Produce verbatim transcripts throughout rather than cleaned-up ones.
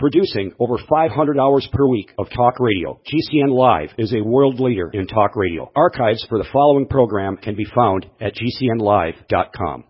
Producing over five hundred hours per week of talk radio, G C N Live is a world leader in talk radio. Archives for the following program can be found at G C N live dot com.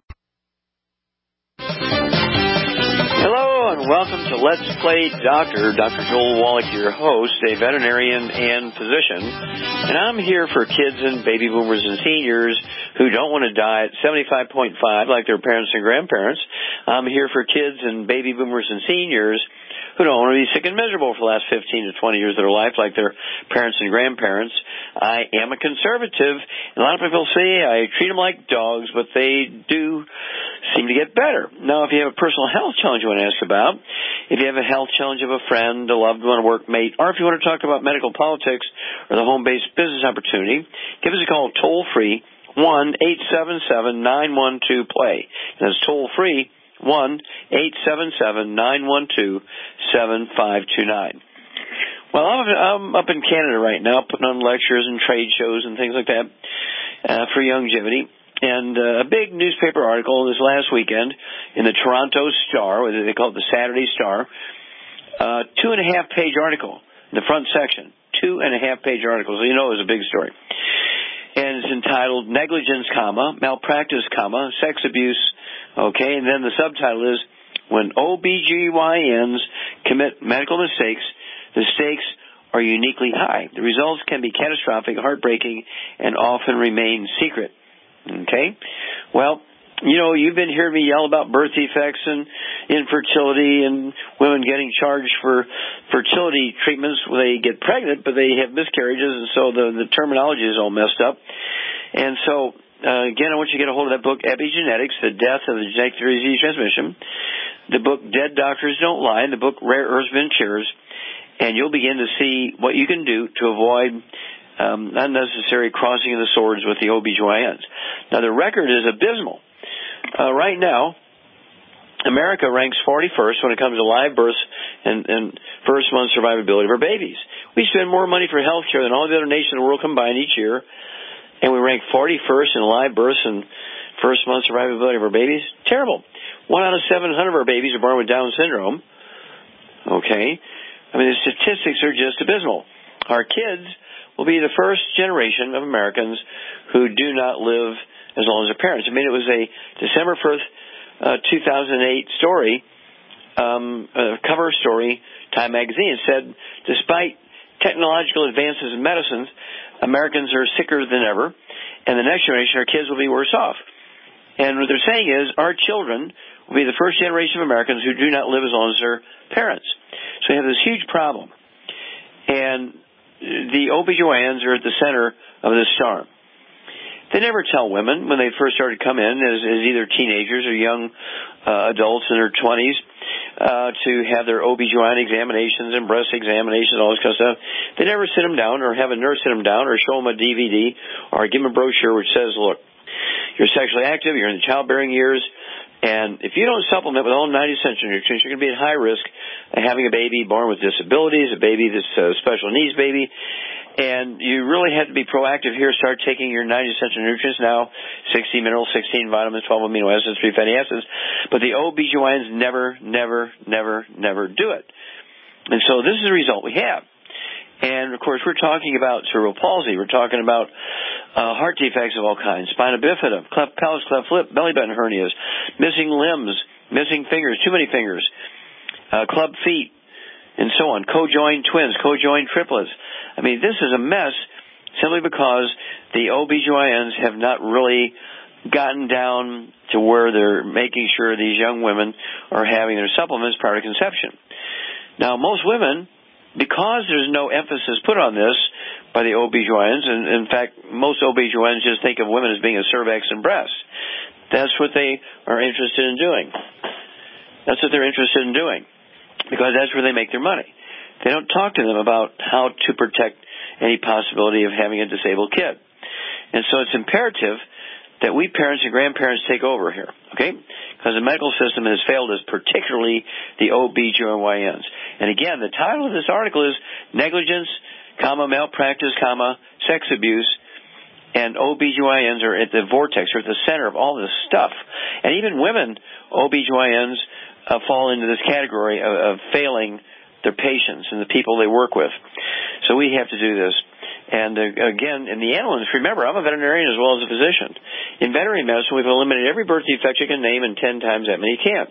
Welcome to Let's Play Doctor. Doctor Joel Wallach, your host, a veterinarian and physician. And I'm here for kids and baby boomers and seniors who don't want to die at seventy-five point five like their parents and grandparents. I'm here for kids and baby boomers and seniors who don't want to be sick and miserable for the last fifteen to twenty years of their life like their parents and grandparents. I am a conservative, and a lot of people say I treat them like dogs, but they do seem to get better. Now, if you have a personal health challenge you want to ask about, if you have a health challenge of a friend, a loved one, a workmate, or if you want to talk about medical politics or the home-based business opportunity, give us a call toll-free, one eight seven seven nine one two play. That's toll-free, one eight seven seven nine one two seven five two nine. Well, I'm, I'm up in Canada right now putting on lectures and trade shows and things like that uh, for Youngevity. And uh, a big newspaper article this last weekend in the Toronto Star, or they call it the Saturday Star, uh, two and a half page article in the front section, two and a half page article, so you know it was a big story. And it's entitled Negligence, comma, Malpractice, comma, Sex Abuse, okay, and then the subtitle is When O B G Y Ns Commit Medical Mistakes, the stakes are uniquely high. The results can be catastrophic, heartbreaking, and often remain secret. Okay? Well, you know, you've been hearing me yell about birth defects and infertility and women getting charged for fertility treatments when they get pregnant, but they have miscarriages, and so the, the terminology is all messed up. And so, uh, again, I want you to get a hold of that book, Epigenetics, The Death of the Genetic Disease Transmission, the book Dead Doctors Don't Lie, and the book Rare Earths Been Cures, and you'll begin to see what you can do to avoid um, unnecessary crossing of the swords with the O B G Y Ns. Now, the record is abysmal. Uh, right now, America ranks forty-first when it comes to live births and, and first-month survivability of our babies. We spend more money for health care than all the other nations in the world combined each year, and we rank forty-first in live births and first-month survivability of our babies. Terrible. One out of seven hundred of our babies are born with Down syndrome. Okay? I mean, the statistics are just abysmal. Our kids will be the first generation of Americans who do not live as long as their parents. I mean, it was a December first, uh, two thousand eight story, um, a cover story, Time magazine. It said, despite technological advances in medicine, Americans are sicker than ever, and the next generation, our kids, will be worse off. And what they're saying is our children will be the first generation of Americans who do not live as long as their parents. So we have this huge problem. And the O B G Y Ns are at the center of this storm. They never tell women when they first started to come in as, as either teenagers or young uh, adults in their twenties uh, to have their O B G Y N examinations and breast examinations, all this kind of stuff. They never sit them down or have a nurse sit them down or show them a D V D or give them a brochure which says, look, you're sexually active, you're in the childbearing years, and if you don't supplement with all ninety essential nutrients, you're going to be at high risk of having a baby born with disabilities, a baby that's a special needs baby. And you really have to be proactive here. Start taking your ninety essential nutrients now, sixty minerals, sixteen vitamins, twelve amino acids, three fatty acids. But the O B G Y Ns never, never, never, never do it. And so this is the result we have. And, of course, we're talking about cerebral palsy. We're talking about uh, heart defects of all kinds, spina bifida, cleft palate, cleft lip, belly button hernias, missing limbs, missing fingers, too many fingers, uh, club feet, and so on, co-joined twins, co-joined triplets. I mean, this is a mess simply because the O B G Y Ns have not really gotten down to where they're making sure these young women are having their supplements prior to conception. Now, most women, because there's no emphasis put on this by the O B G Y Ns, and in fact, most O B G Y Ns just think of women as being a cervix and breasts. That's what they are interested in doing. That's what they're interested in doing, because that's where they make their money. They don't talk to them about how to protect any possibility of having a disabled kid. And so it's imperative that we parents and grandparents take over here, okay? Because the medical system has failed us, particularly the O B G Y Ns. And again, the title of this article is Negligence, comma, Malpractice, comma, Sex Abuse, and O B G Y Ns are at the vortex, or at the center of all this stuff. And even women, O B G Y Ns, uh, fall into this category of, of failing their patients and the people they work with. So we have to do this. And uh, again, in the animal industry, remember, I'm a veterinarian as well as a physician. In veterinary medicine, we've eliminated every birth defect you can name and ten times that many you can't.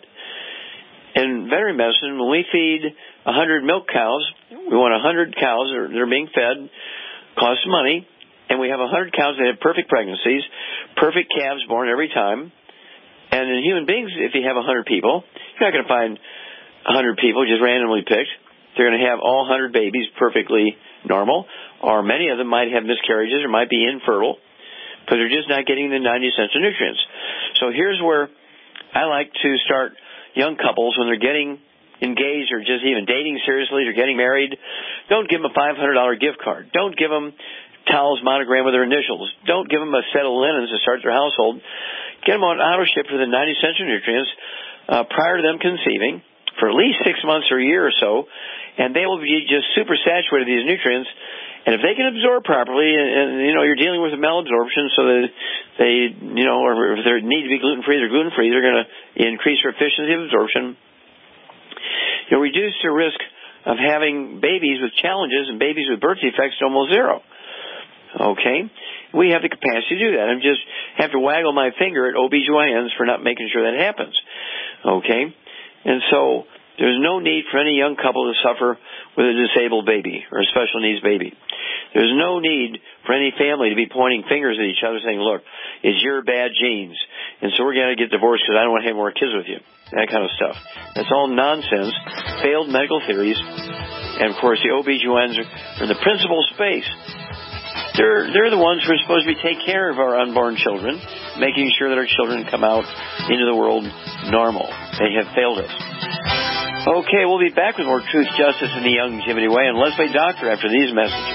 In veterinary medicine, when we feed one hundred milk cows, we want one hundred cows that are, that are being fed, costs money, and we have one hundred cows that have perfect pregnancies, perfect calves born every time. And in human beings, if you have one hundred people, you're not going to find one hundred people just randomly picked. They're going to have all one hundred babies perfectly normal, or many of them might have miscarriages or might be infertile because they're just not getting the ninety essential nutrients. So here's where I like to start young couples when they're getting engaged or just even dating seriously or getting married. Don't give them a five hundred dollars gift card. Don't give them towels monogrammed with their initials. Don't give them a set of linens to start their household. Get them on auto ship for the ninety essential nutrients uh, prior to them conceiving for at least six months or a year or so, and they will be just super saturated with these nutrients. And if they can absorb properly, and, and you know, you're dealing with a malabsorption, so that they, you know, or if they need to be gluten-free, they're gluten-free, they're going to increase their efficiency of absorption. You'll reduce the risk of having babies with challenges and babies with birth defects to almost zero. Okay? We have the capacity to do that. I just have to waggle my finger at O B G Y Ns for not making sure that happens. Okay? And so there's no need for any young couple to suffer with a disabled baby or a special needs baby. There's no need for any family to be pointing fingers at each other saying, look, it's your bad genes, and so we're going to get divorced because I don't want to have more kids with you. That kind of stuff. That's all nonsense, failed medical theories, and, of course, the O B G Y Ns are in the principal space. They're, they're the ones who are supposed to be taking care of our unborn children, making sure that our children come out into the world normal. They have failed us. Okay, we'll be back with more Truth, Justice, and the Youngevity Way and Leslie Doctor after these messages.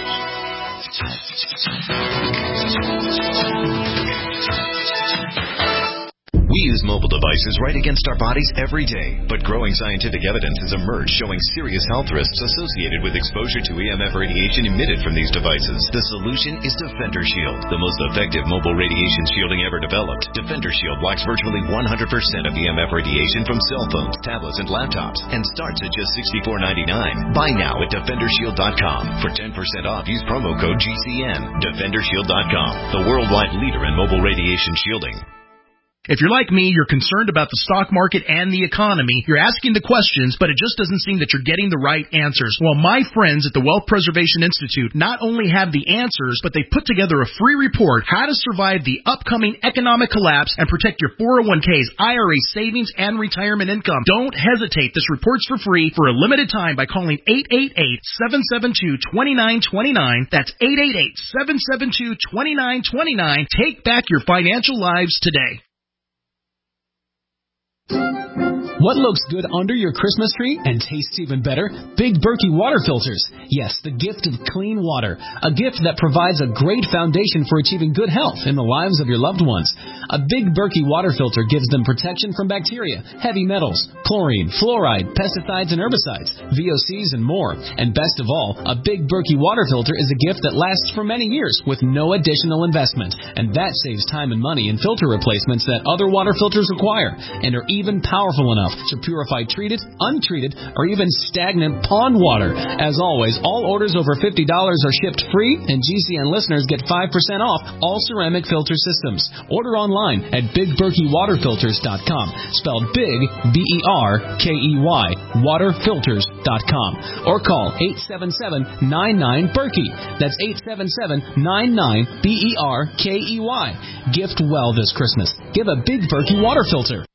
We use mobile devices right against our bodies every day, but growing scientific evidence has emerged showing serious health risks associated with exposure to E M F radiation emitted from these devices. The solution is Defender Shield, the most effective mobile radiation shielding ever developed. Defender Shield blocks virtually one hundred percent of E M F radiation from cell phones, tablets, and laptops, and starts at just sixty-four ninety-nine. Buy now at defender shield dot com. For ten percent off, use promo code G C N. defender shield dot com, the worldwide leader in mobile radiation shielding. If you're like me, you're concerned about the stock market and the economy. You're asking the questions, but it just doesn't seem that you're getting the right answers. Well, my friends at the Wealth Preservation Institute not only have the answers, but they put together a free report, How to Survive the Upcoming Economic Collapse and Protect Your four oh one k's, I R A savings, and retirement income. Don't hesitate. This report's for free for a limited time by calling eight eight eight, seven seven two, two nine two nine. That's eight eight eight, seven seven two, two nine two nine. Take back your financial lives today. What looks good under your Christmas tree and tastes even better? Big Berkey water filters. Yes, the gift of clean water. A gift that provides a great foundation for achieving good health in the lives of your loved ones. A Big Berkey water filter gives them protection from bacteria, heavy metals, chlorine, fluoride, pesticides and herbicides, V O Cs and more. And best of all, a Big Berkey water filter is a gift that lasts for many years with no additional investment. And that saves time and money in filter replacements that other water filters require and are even powerful enough to purify treated, untreated, or even stagnant pond water. As always, all orders over fifty dollars are shipped free, and G C N listeners get five percent off all ceramic filter systems. Order online at big berkey water filters dot com, spelled big, B E R K E Y, water filters dot com, or call eight seven seven, nine nine, Berkey. That's eight seven seven, nine nine, B E R K E Y. Gift well this Christmas. Give a Big Berkey water filter.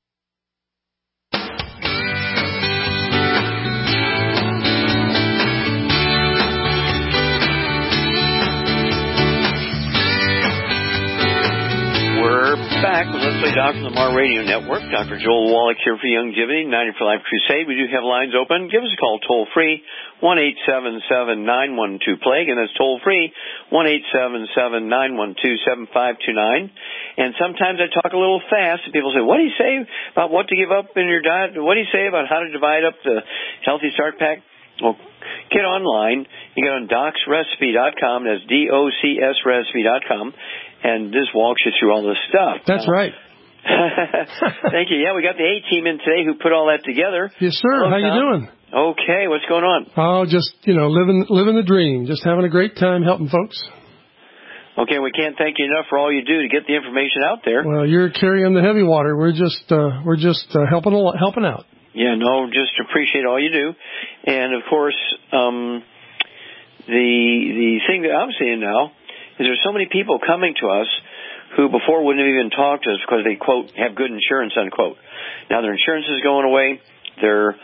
Back with Leslie Doctor on the Mar Radio Network. Doctor Joel Wallach here for Youngevity, ninety for Life Crusade. We do have lines open. Give us a call toll free, one eight seven seven, nine one two, plague, and that's toll free, one eight seven seven, nine one two, seven five two nine. And sometimes I talk a little fast, and people say, what do you say about what to give up in your diet? What do you say about how to divide up the Healthy Start Pack? Well, get online. You get on docs recipe dot com. That's D O C S recipe dot com. And this walks you through all this stuff. That's right. Thank you. Yeah, we got the A-team in today who put all that together. Yes, sir. Hello, How Tom. you doing? Okay, what's going on? Oh, just, you know, living living the dream, just having a great time helping folks. Okay, we can't thank you enough for all you do to get the information out there. Well, you're carrying the heavy water. We're just uh, we're just uh, helping a lot, helping out. Yeah, no, just appreciate all you do. And, of course, um, the the thing that I'm seeing now is there's so many people coming to us who before wouldn't have even talked to us because they, quote, have good insurance, unquote. Now their insurance is going away. Their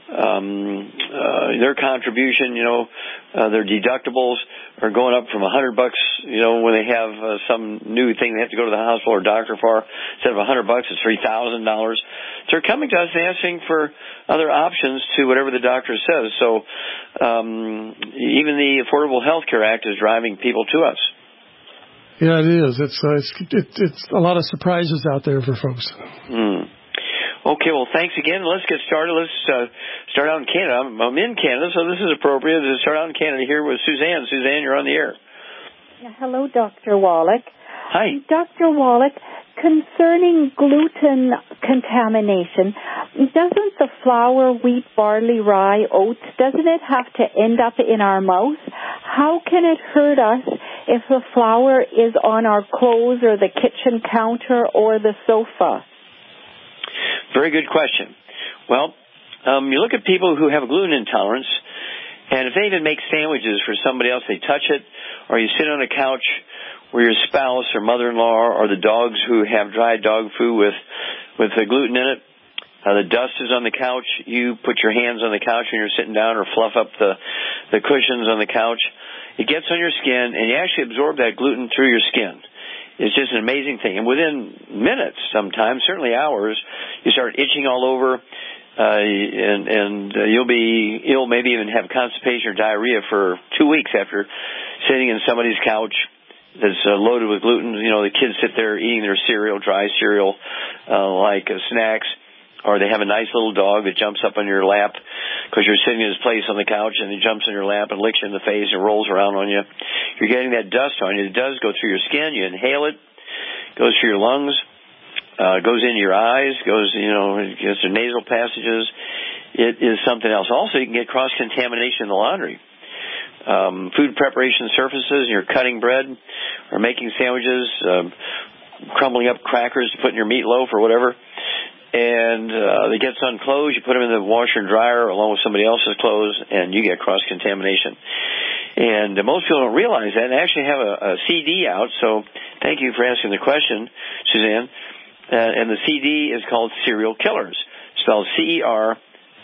um, uh, their contribution, you know, uh, their deductibles are going up from a hundred bucks, you know, when they have uh, some new thing they have to go to the hospital or doctor for. Instead of a hundred bucks, it's three thousand dollars. So they're coming to us and asking for other options to whatever the doctor says. So um, even the Affordable Health Care Act is driving people to us. Yeah, it is. It's uh, it's it, it's a lot of surprises out there for folks. Hmm. Okay, well, thanks again. Let's get started. Let's uh, start out in Canada. I'm, I'm in Canada, so this is appropriate to start out in Canada here with Suzanne. Suzanne, you're on the air. Hello, Doctor Wallach. Hi. Doctor Wallach, concerning gluten contamination, doesn't the flour, wheat, barley, rye, oats, doesn't it have to end up in our mouth? How can it hurt us if the flour is on our clothes or the kitchen counter or the sofa? Very good question. Well, um, you look at people who have a gluten intolerance, and if they even make sandwiches for somebody else, they touch it, or you sit on a couch where your spouse or mother-in-law or the dogs who have dry dog food with with the gluten in it, uh, the dust is on the couch, you put your hands on the couch when you're sitting down or fluff up the, the cushions on the couch, it gets on your skin, and you actually absorb that gluten through your skin. It's just an amazing thing. And within minutes sometimes, certainly hours, you start itching all over, uh, and, and uh, you'll be ill, maybe even have constipation or diarrhea for two weeks after sitting in somebody's couch that's uh, loaded with gluten. You know, the kids sit there eating their cereal, dry cereal, uh, like uh, snacks, or they have a nice little dog that jumps up on your lap because you're sitting in his place on the couch, and he jumps on your lap and licks you in the face and rolls around on you. You're getting that dust on you. It does go through your skin. You inhale it. Goes through your lungs. Uh, goes into your eyes. Goes, you know, it gets to nasal passages. It is something else. Also, you can get cross-contamination in the laundry. Um, food preparation surfaces, you're cutting bread or making sandwiches, um, crumbling up crackers to put in your meatloaf or whatever. And uh, it gets on clothes, you put them in the washer and dryer along with somebody else's clothes, and you get cross-contamination. And uh, most people don't realize that, and I actually have a, a C D out, so thank you for asking the question, Suzanne. Uh, and the C D is called Serial Killers, spelled C E R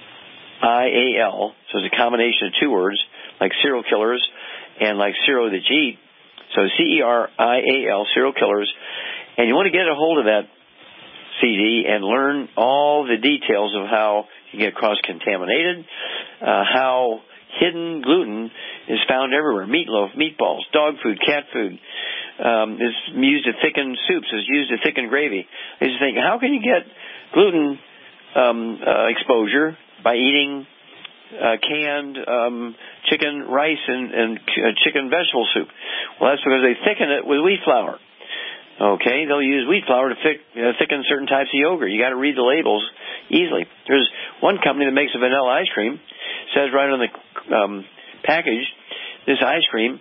I A L, so it's a combination of two words, like serial killers and like cereal that you eat. So C E R I A L, Serial Killers. And you want to get a hold of that C D and learn all the details of how you get cross-contaminated, uh, how hidden gluten is found everywhere. Meatloaf, meatballs, dog food, cat food. Um, is used to thicken soups, is used to thicken gravy. I just think, how can you get gluten um, uh, exposure by eating uh, canned um, chicken rice and, and uh, chicken vegetable soup? Well, that's because they thicken it with wheat flour. Okay, they'll use wheat flour to thick, uh, thicken certain types of yogurt. You got to read the labels easily. There's one company that makes a vanilla ice cream. It says right on the um, package, this ice cream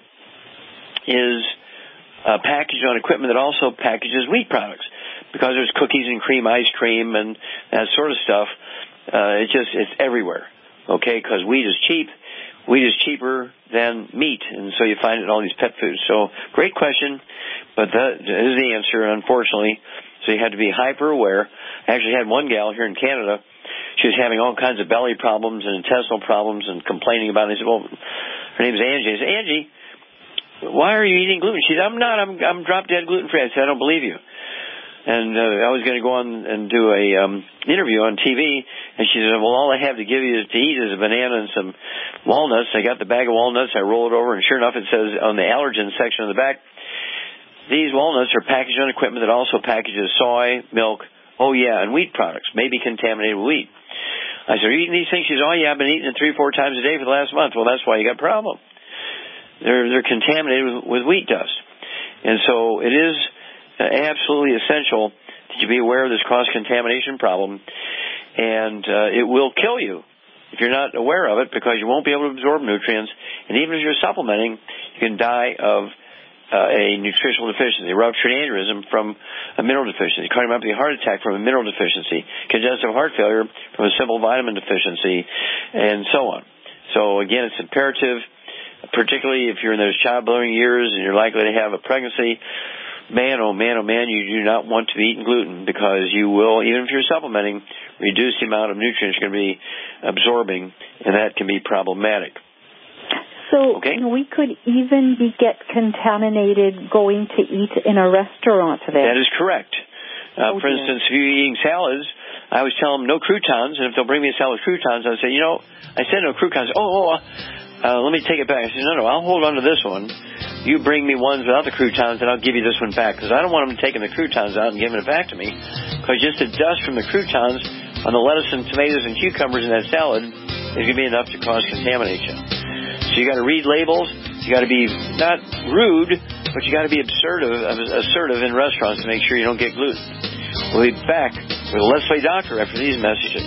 is uh, packaged on equipment that also packages wheat products, because there's cookies and cream ice cream and that sort of stuff. Uh, it's just it's everywhere. Okay, because wheat is cheap. Wheat is cheaper than meat, and so you find it in all these pet foods. So, great question, but that is the answer, unfortunately. So you had to be hyper aware. I actually had one gal here in Canada. She was having all kinds of belly problems and intestinal problems and complaining about it. I said, well, her name's Angie. I said, Angie, why are you eating gluten? She said, I'm not. I'm, I'm drop-dead gluten-free. I said, I don't believe you. And uh, I was going to go on and do a um, interview on T V, and she said, well, all I have to give you to eat is a banana and some walnuts. I got the bag of walnuts, I roll it over, and sure enough, it says on the allergen section on the back, these walnuts are packaged on equipment that also packages soy, milk, oh yeah, and wheat products, may be contaminated with wheat. I said, are you eating these things? She said, oh yeah, I've been eating it three, four times a day for the last month. Well, that's why you got a problem. They're, they're contaminated with, with wheat dust. And so it is absolutely essential that you be aware of this cross-contamination problem, and uh, it will kill you if you're not aware of it, because you won't be able to absorb nutrients. And even if you're supplementing, you can die of uh, a nutritional deficiency, ruptured aneurysm from a mineral deficiency, cardiomyopathy, heart attack from a mineral deficiency, congestive heart failure from a simple vitamin deficiency, and so on. So, again, it's imperative, particularly if you're in those childbearing years and you're likely to have a pregnancy. Man, oh man, oh man, you do not want to be eating gluten, because you will, even if you're supplementing, reduce the amount of nutrients you're going to be absorbing, and that can be problematic. So okay. we could even be get contaminated going to eat in a restaurant then? That is correct. Uh, oh, for instance, if you're eating salads, I always tell them no croutons, and if they'll bring me a salad with croutons, I say, you know, I said no croutons. Oh, oh uh, let me take it back. I said, no, no, I'll hold on to this one. You bring me ones without the croutons, and I'll give you this one back, because I don't want them taking the croutons out and giving it back to me, because just the dust from the croutons on the lettuce and tomatoes and cucumbers in that salad is going to be enough to cause contamination. So you got to read labels. You got to be not rude, but you got to be assertive, assertive in restaurants to make sure you don't get gluten. We'll be back with Let's Play Doctor after these messages.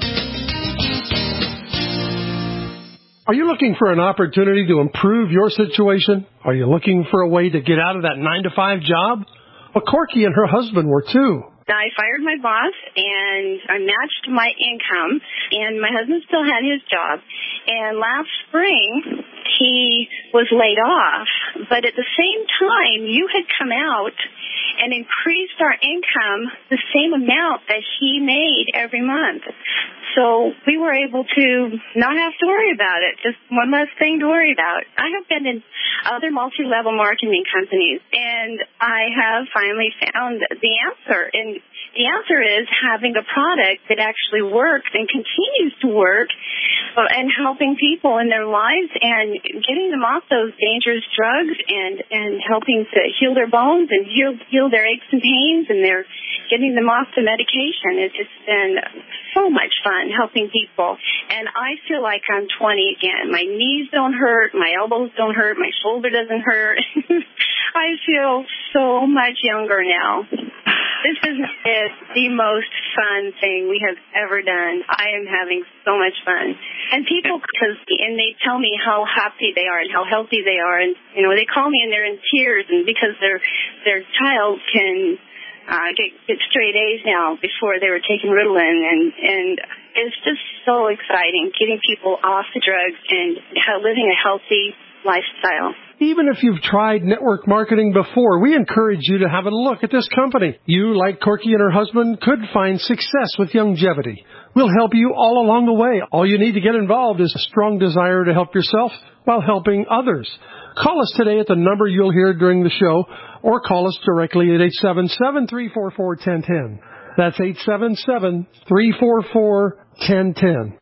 Are you looking for an opportunity to improve your situation? Are you looking for a way to get out of that nine to five job? Well, Corky and her husband were too. I fired my boss, and I matched my income, and my husband still had his job. And last spring, he was laid off. But at the same time, you had come out and increased our income the same amount that he made every month. So we were able to not have to worry about it, just one less thing to worry about. I have been in other multi-level marketing companies, and I have finally found the answer. And the answer is having a product that actually works and continues to work, and helping people in their lives and getting them off those dangerous drugs, and, and helping to heal their bones and heal, heal their aches and pains, and they're getting them off the medication. It's just been so much fun helping people. And I feel like I'm twenty again. My knees don't hurt, my elbows don't hurt, my shoulder doesn't hurt. I feel so much younger now. This is, is the most fun thing we have ever done. I am having so much fun. And people, because, and they tell me how happy they are and how healthy they are. And, you know, they call me and they're in tears, and because their their child can uh, get, get straight A's now. Before they were taking Ritalin. And, and it's just so exciting getting people off the drugs and living a healthy lifestyle. Even if you've tried network marketing before, we encourage you to have a look at this company. You, like Corky and her husband, could find success with longevity. We'll help you all along the way. All you need to get involved is a strong desire to help yourself while helping others. Call us today at the number you'll hear during the show, or call us directly at eight seven seven, three four four, one zero one zero. That's eight seven seven, three four four, one zero one zero.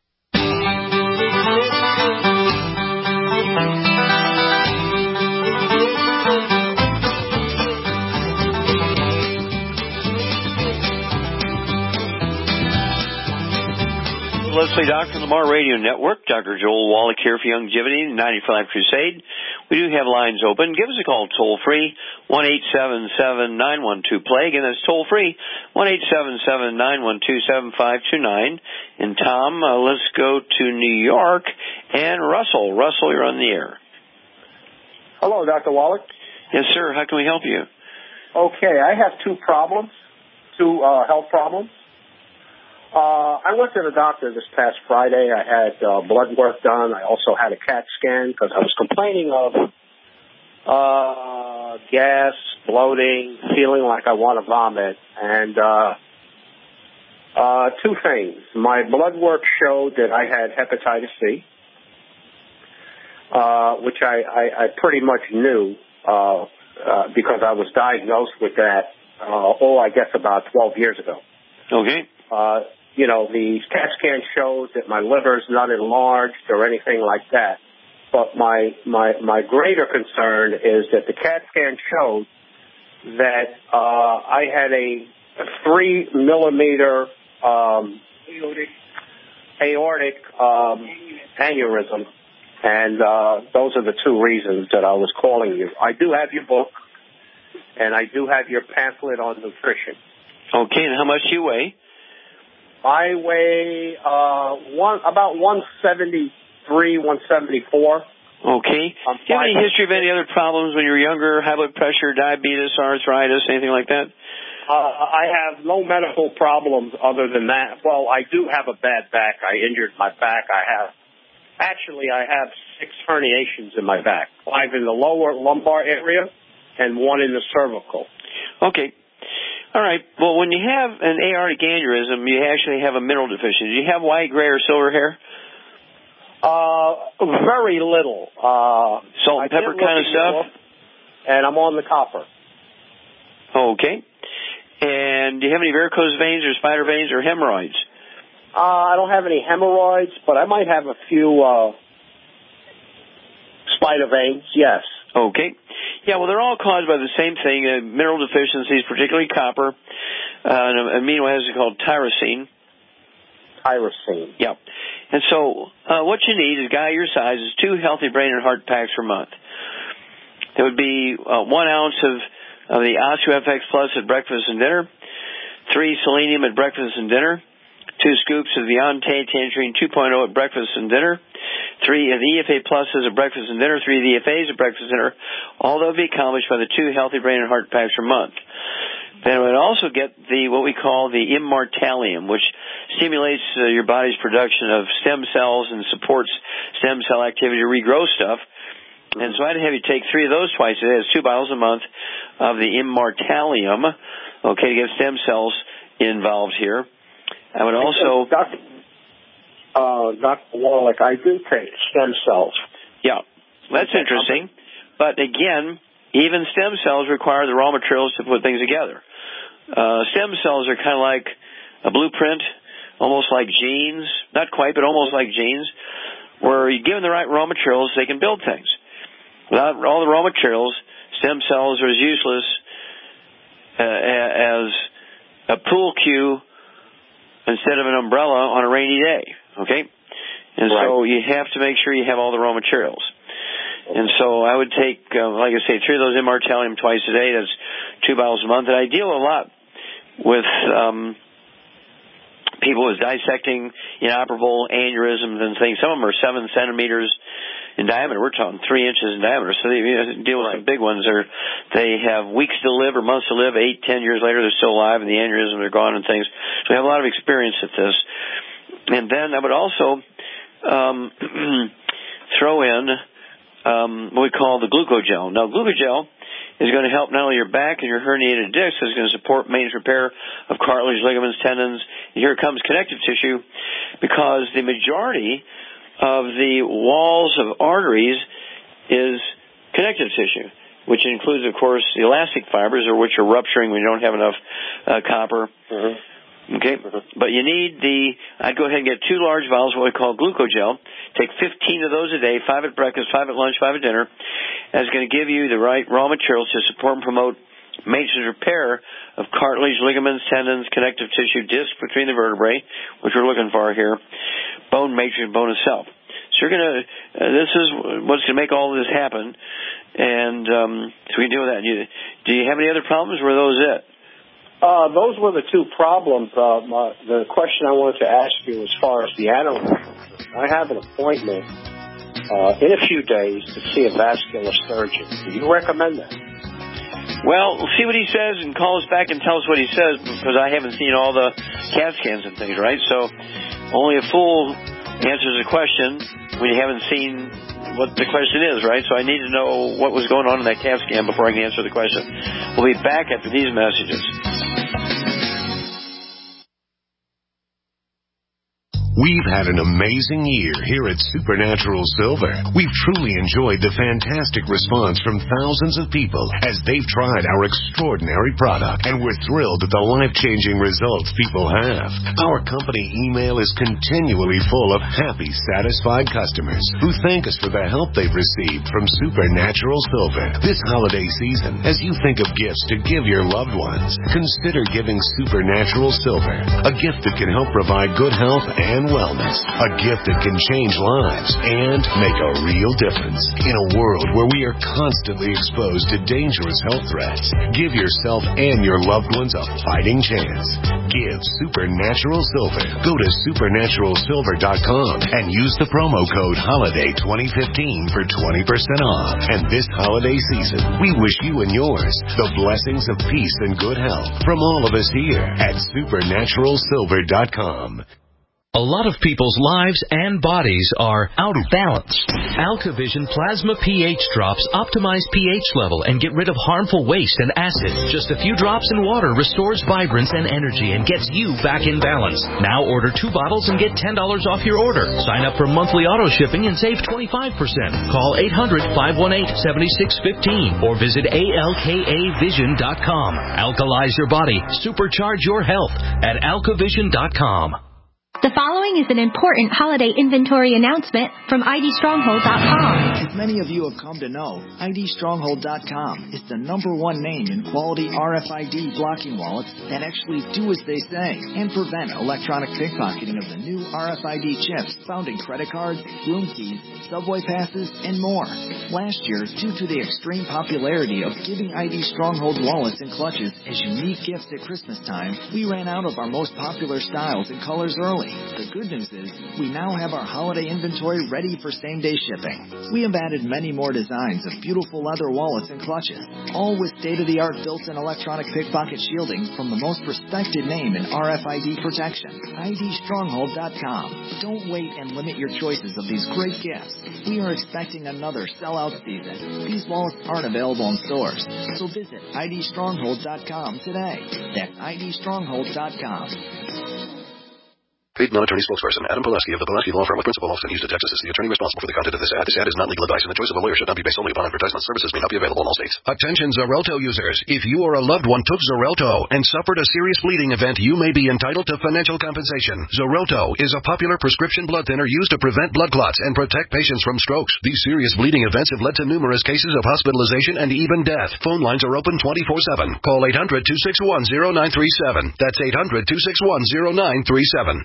Let's Play Doctor on the Lamar Radio Network. Doctor Joel Wallach here for Longevity ninety-five Crusade. We do have lines open. Give us a call toll-free, one eight seven seven, nine one two, play. Again, that's toll-free, one eight seven seven, nine one two, seven five two nine. And Tom, uh, let's go to New York. And Russell. Russell, you're on the air. Hello, Doctor Wallach. Yes, sir. How can we help you? Okay, I have two problems, two uh, health problems. Uh, I went to the doctor this past Friday. I had uh, blood work done. I also had a CAT scan because I was complaining of uh, gas, bloating, feeling like I want to vomit. And uh, uh, two things. My blood work showed that I had hepatitis C, uh, which I, I, I pretty much knew uh, uh, because I was diagnosed with that, uh, oh, I guess about twelve years ago. Okay. Uh, You know, the CAT scan shows that my liver's not enlarged or anything like that. But my my my greater concern is that the CAT scan showed that uh, I had a, a three millimeter um, aortic, aortic um, aneurysm, and uh, those are the two reasons that I was calling you. I do have your book, and I do have your pamphlet on nutrition. Okay, and how much do you weigh? I weigh uh, one about one seventy-three, one seventy-four. Okay. Do you have any history of any other problems when you were younger, high blood pressure, diabetes, arthritis, anything like that? Uh, I have no medical problems other than that. Well, I do have a bad back. I injured my back. I have, actually, I have six herniations in my back, five in the lower lumbar area and one in the cervical. Okay. All right. Well, when you have an aortic aneurysm, you actually have a mineral deficiency. Do you have white, gray, or silver hair? Uh, very little. Uh, Salt and pepper kind of stuff? And I'm on the copper. Okay. And do you have any varicose veins or spider veins or hemorrhoids? Uh, I don't have any hemorrhoids, but I might have a few, uh, spider veins, yes. Okay. Yeah, well, they're all caused by the same thing, uh, mineral deficiencies, particularly copper, uh, an amino acid called tyrosine. Tyrosine. Yeah. And so uh, what you need, is a guy your size, is two healthy brain and heart packs per month. There would be uh, one ounce of, of the OsteoFX Plus at breakfast and dinner, three selenium at breakfast and dinner, two scoops of the Ante Tangerine two point oh at breakfast and dinner, three of the E F A Pluses at breakfast and dinner, three of the E F As at breakfast and dinner. All that would be accomplished by the two healthy brain and heart packs per month. Then it would also get the what we call the Immortalium, which stimulates uh, your body's production of stem cells and supports stem cell activity to regrow stuff. And so I'd have you take three of those twice a day. It's two bottles a month of the Immortalium, okay, to get stem cells involved here. I would also... Doctor Uh, Doctor Wallach, I do take stem cells. Yeah, that's interesting. But again, even stem cells require the raw materials to put things together. Uh, stem cells are kind of like a blueprint, almost like genes, not quite, but almost like genes, where you give them the right raw materials, they can build things. Without all the raw materials, stem cells are as useless uh, as a pool cue instead of an umbrella on a rainy day, okay? And right. So you have to make sure you have all the raw materials. And so I would take, uh, like I say, three of those Immortalium twice a day. That's two bottles a month. And I deal a lot with um, people with dissecting inoperable aneurysms and things. Some of them are seven centimeters in diameter. We're talking three inches in diameter. So they you know, deal with some big ones. Or they have weeks to live or months to live. Eight, ten years later, they're still alive, and the aneurysms are gone and things. So we have a lot of experience at this. And then I would also um, throw in um, what we call the glucogel. Now, glucogel is going to help not only your back and your herniated discs, it's going to support maintenance repair of cartilage, ligaments, tendons. And here comes connective tissue, because the majority of the walls of arteries is connective tissue, which includes, of course, the elastic fibers, or which are rupturing when you don't have enough uh, copper. Mm-hmm. Okay, but you need the, I'd go ahead and get two large vials, what we call glucogel. Take fifteen of those a day, five at breakfast, five at lunch, five at dinner. That's going to give you the right raw materials to support and promote maintenance repair of cartilage, ligaments, tendons, connective tissue, disc between the vertebrae, which we're looking for here, bone matrix, bone itself. So you're going to, uh, this is what's going to make all of this happen, and um, so we can deal with that. You, do you have any other problems, or were those it? Uh, those were the two problems. Uh, my, the question I wanted to ask you as far as the animal, I have an appointment uh, in a few days to see a vascular surgeon. Do you recommend that? Well, we'll see what he says and call us back and tell us what he says, because I haven't seen all the CAT scans and things, right? So only a fool answers a question when you haven't seen what the question is, right? So I need to know what was going on in that CAT scan before I can answer the question. We'll be back after these messages. We've had an amazing year here at Supernatural Silver. We've truly enjoyed the fantastic response from thousands of people as they've tried our extraordinary product, and we're thrilled at the life-changing results people have. Our company email is continually full of happy, satisfied customers who thank us for the help they've received from Supernatural Silver. This holiday season, as you think of gifts to give your loved ones, consider giving Supernatural Silver, a gift that can help provide good health and wellness, a gift that can change lives and make a real difference. In a world where we are constantly exposed to dangerous health threats, give yourself and your loved ones a fighting chance. Give Supernatural Silver. Go to supernatural silver dot com and use the promo code HOLIDAY twenty fifteen for twenty percent off. And this holiday season, we wish you and yours the blessings of peace and good health from all of us here at supernatural silver dot com. A lot of people's lives and bodies are out of balance. AlkaVision Plasma pH drops optimize pH level and get rid of harmful waste and acid. Just a few drops in water restores vibrance and energy and gets you back in balance. Now order two bottles and get ten dollars off your order. Sign up for monthly auto shipping and save twenty-five percent. Call eight hundred, five one eight, seven six one five or visit A L K A vision dot com. Alkalize your body. Supercharge your health at alka vision dot com. The following is an important holiday inventory announcement from I D stronghold dot com. As many of you have come to know, I D stronghold dot com is the number one name in quality R F I D blocking wallets that actually do as they say and prevent electronic pickpocketing of the new R F I D chips found in credit cards, room keys, subway passes, and more. Last year, due to the extreme popularity of giving I D Stronghold wallets and clutches as unique gifts at Christmas time, we ran out of our most popular styles and colors early. The good news is we now have our holiday inventory ready for same-day shipping. We have added many more designs of beautiful leather wallets and clutches, all with state-of-the-art built-in electronic pickpocket shielding from the most respected name in R F I D protection, I D stronghold dot com. Don't wait and limit your choices of these great gifts. We are expecting another sellout season. These wallets aren't available in stores, so visit I D stronghold dot com today. That's I D stronghold dot com. Paid non-attorney spokesperson Adam Pulaski of the Pulaski Law Firm with principal office in Houston, Texas is the attorney responsible for the content of this ad. This ad is not legal advice, and the choice of a lawyer should not be based solely upon advertisement. Services may not be available in all states. Attention Xarelto users. If you or a loved one took Xarelto and suffered a serious bleeding event, you may be entitled to financial compensation. Xarelto is a popular prescription blood thinner used to prevent blood clots and protect patients from strokes. These serious bleeding events have led to numerous cases of hospitalization and even death. Phone lines are open twenty-four seven. Call eight hundred, two six one, zero nine three seven. That's eight hundred, two six one, zero nine three seven.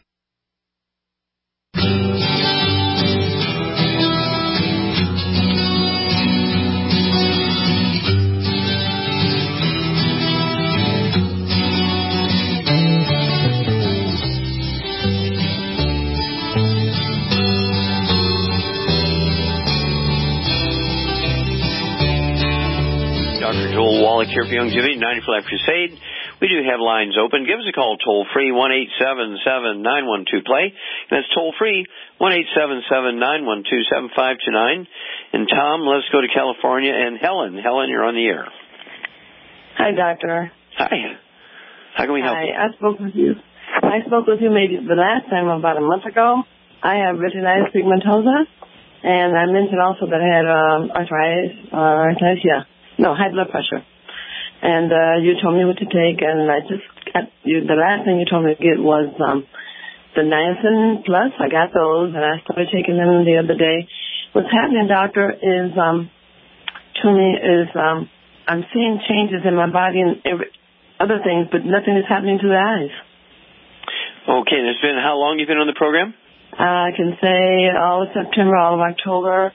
Doctor Joel Wallach here for Youngevity, ninety-four Life Crusade. We do have lines open. Give us a call toll-free, one eight seven seven, nine one two, play. And that's toll-free, one eight seven seven, nine one two, seven five two nine. And Tom, let's go to California. And Helen. Helen, you're on the air. Hi, Doctor. Hi. How can we help Hi, you? I spoke with you. I spoke with you maybe the last time about a month ago. I have retinitis pigmentosa, and I mentioned also that I had um, arthritis, uh, arthritis, yeah. No, high blood pressure. And uh, you told me what to take, and I just got you. The last thing you told me to get was um, the niacin plus. I got those, and I started taking them the other day. What's happening, doctor, is um, to me is um, I'm seeing changes in my body and every, other things, but nothing is happening to the eyes. Okay, and it's been how long you've been on the program? Uh, I can say all of September, all of October,